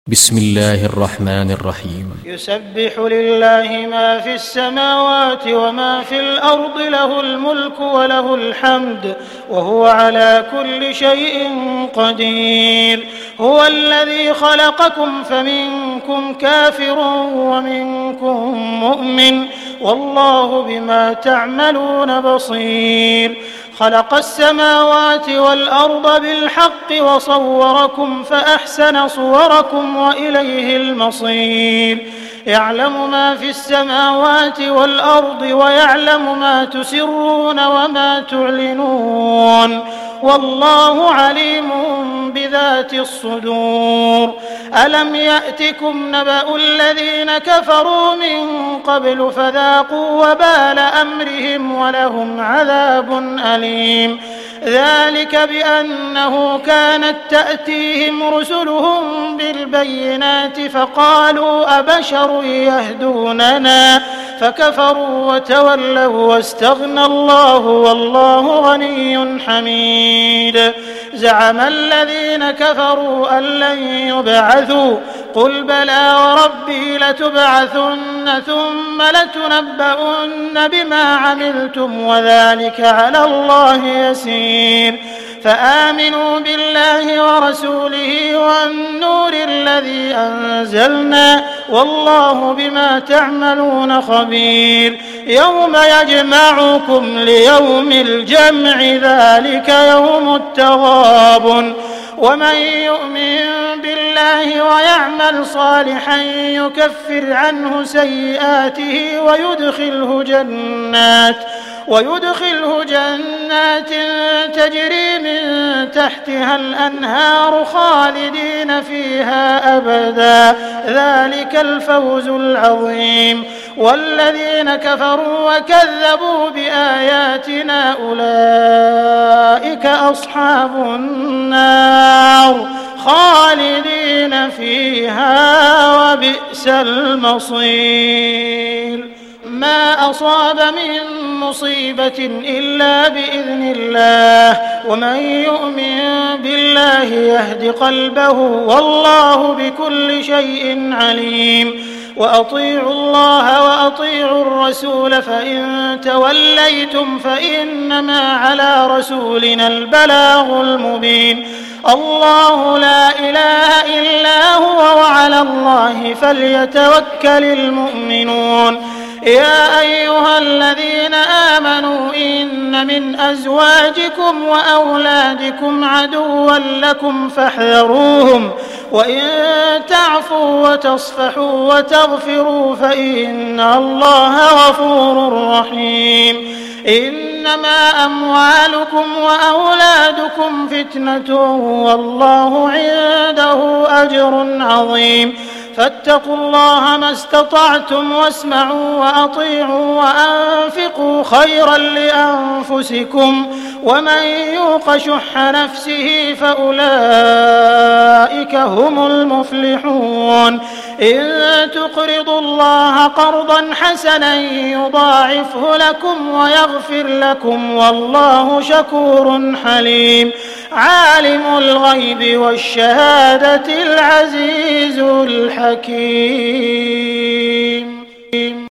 بسم الله الرحمن الرحيم. يسبح لله ما في السماوات وما في الأرض، له الملك وله الحمد وهو على كل شيء قدير. هو الذي خلقكم فمنكم كافر ومنكم مؤمن، والله بما تعملون بصير. خلق السماوات والأرض بالحق وصوركم فأحسن صوركم وإليه المصير. يعلم ما في السماوات والأرض ويعلم ما تسرون وما تعلنون، والله عليم بذات الصدور. ألم يأتكم نبأ الذين كفروا من قبل فذاقوا وبال أمرهم ولهم عذاب أليم. ذلك بأنه كانت تأتيهم رسلهم بالبينات فقالوا أبشر يهدوننا فكفروا وتولوا واستغنى الله والله غني حميد. زعم الذين كفروا أن لن يبعثوا، قل بلى وربي لتبعثن ثم لتنبؤن بما عملتم وذلك على الله يسير. فآمنوا بالله ورسوله والنور الذي أنزلنا والله بما تعملون خبير. يوم يجمعكم ليوم الجمع ذلك يوم التغابن. ومن يؤمن بالله ويعمل صالحا يكفر عنه سيئاته ويدخله جنات تجري من تحتها الأنهار خالدين فيها أبدا، ذلك الفوز العظيم. والذين كفروا وكذبوا بآياتنا أولئك أصحاب النار خالدين فيها وبئس المصير. ما أصاب من مصيبة إلا بإذن الله، ومن يؤمن بالله يهد قلبه والله بكل شيء عليم. وأطيعوا الله وأطيعوا الرسول فإن توليتم فإنما على رسولنا البلاغ المبين. الله لا إله إلا هو وعلى الله فليتوكل المؤمنون. يا أيها الذين آمنوا إن من أزواجكم وأولادكم عدوا لكم فاحذروهم، وإن تعفوا وتصفحوا وتغفروا فإن الله غفور رحيم. إنما أموالكم وأولادكم فتنة والله عنده أجر عظيم. فاتقوا الله ما استطعتم واسمعوا وأطيعوا وأنفقوا خيرا لأنفسكم، ومن يوق شح نفسه فأولئك هم المفلحون. إن تقرضوا الله قرضا حسنا يضاعفه لكم ويغفر لكم والله شكور حليم. عالم الغيب والشهادة العزيز الحكيم.